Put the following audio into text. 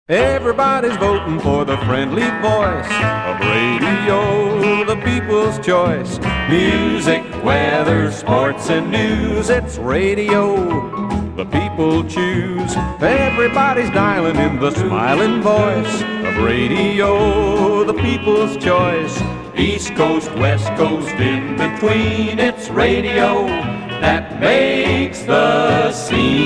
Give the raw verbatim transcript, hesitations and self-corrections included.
Everybody's voting for the friendly voice of radio, the people's choice. Music, weather, sports, and news, it's radio the people choose. Everybody's dialing in the smiling voice of radio, the people's choice. East Coast, West Coast, in between, it's radio that makes the scene.